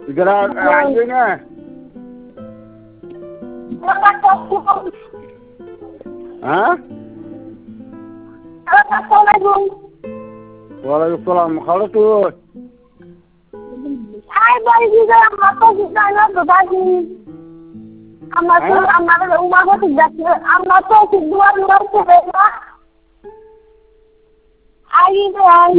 Segera anjingnya. Hah? Assalamualaikum. Waalaikumsalam. Kalau tuh. Hai balik juga apa kita na berbagi. Amat rumah ko tidak amat ko kedua luar sebelah. Hai